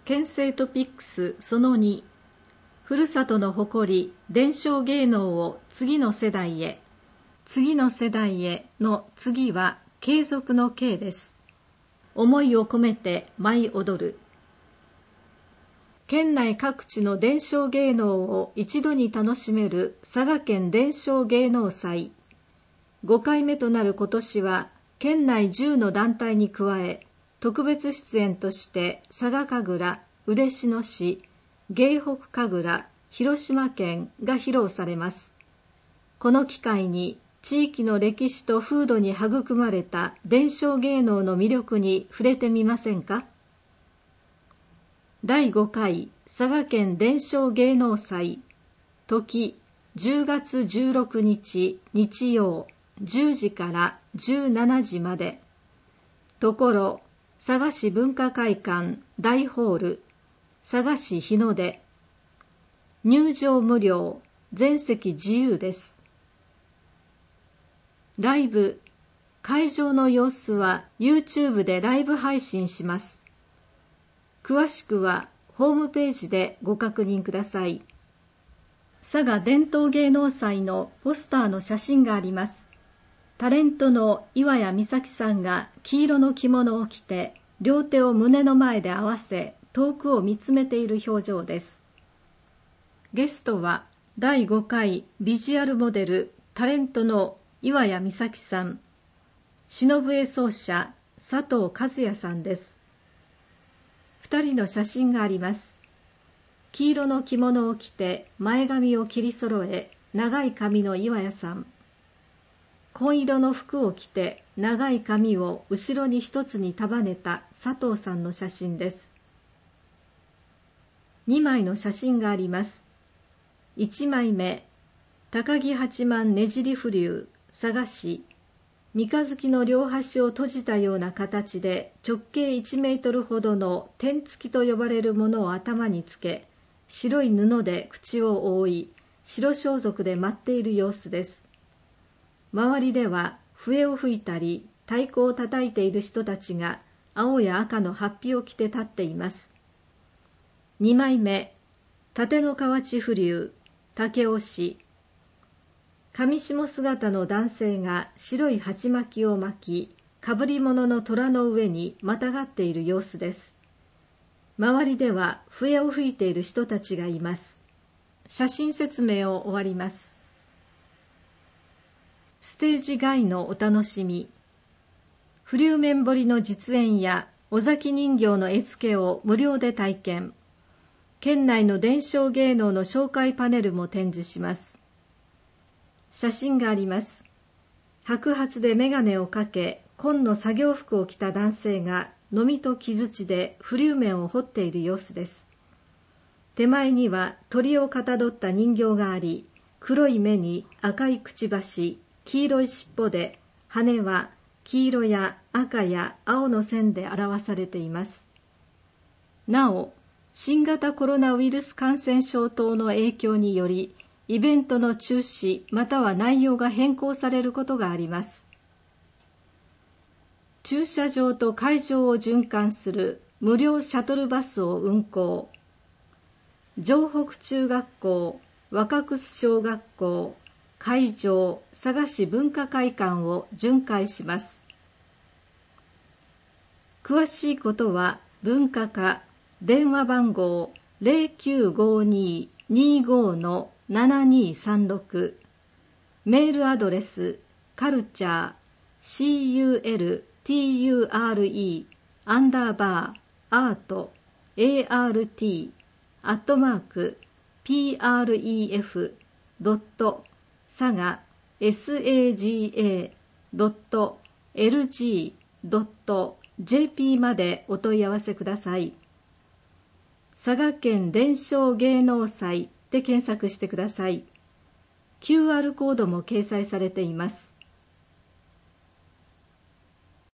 県政トピックスその2、ふるさとの誇り伝承芸能を次の世代へ。次の世代への次は継続の継です。思いを込めて舞い踊る。県内各地の伝承芸能を一度に楽しめる佐賀県伝承芸能祭。5回目となる今年は県内10の団体に加え、特別出演として佐賀神楽、嬉野市、芸北神楽、広島県が披露されます。この機会に地域の歴史と風土に育まれた伝承芸能の魅力に触れてみませんか。第5回佐賀県伝承芸能祭、時10月16日日曜10時から17時まで。ところ佐賀市文化会館大ホール、佐賀市日の出。入場無料、全席自由です。ライブ、会場の様子は YouTube でライブ配信します。詳しくはホームページでご確認ください。佐賀伝統芸能祭のポスターの写真があります。タレントの岩谷美咲さんが黄色の着物を着て、両手を胸の前で合わせ、遠くを見つめている表情です。ゲストは第5回ビジュアルモデル、タレントの岩谷美咲さん、篠笛奏者佐藤和也さんです。2人の写真があります。黄色の着物を着て前髪を切り揃え、長い髪の岩谷さん。紺色の服を着て長い髪を後ろに一つに束ねた佐藤さんの写真です。2枚の写真があります。1枚目、高木八幡ねじり風流、佐賀市。三日月の両端を閉じたような形で直径1メートルほどの天付きと呼ばれるものを頭につけ、白い布で口を覆い、白装束で舞っている様子です。周りでは笛を吹いたり太鼓を叩いている人たちが青や赤の法被を着て立っています。2枚目、立の河内風流、武雄市。上下姿の男性が白い鉢巻きを巻き、かぶり物の虎の上にまたがっている様子です。周りでは笛を吹いている人たちがいます。写真説明を終わります。ステージ外のお楽しみ。風流面彫りの実演や尾崎人形の絵付けを無料で体験。県内の伝承芸能の紹介パネルも展示します。写真があります。白髪で眼鏡をかけ、紺の作業服を着た男性がのみと木槌で風流面を彫っている様子です。手前には鳥をかたどった人形があり、黒い目に赤いくちばし、黄色い尻尾で、羽は黄色や赤や青の線で表されています。なお、新型コロナウイルス感染症等の影響により、イベントの中止または内容が変更されることがあります。駐車場と会場を循環する無料シャトルバスを運行。城北中学校、若楠小学校、会場、佐賀市文化会館を巡回します。詳しいことは文化課、電話番号 0952-25-7236、メールアドレスカルチャー culture@pref.saga.lg.jp までお問い合わせください。佐賀県伝承芸能祭で検索してください。QR コードも掲載されています。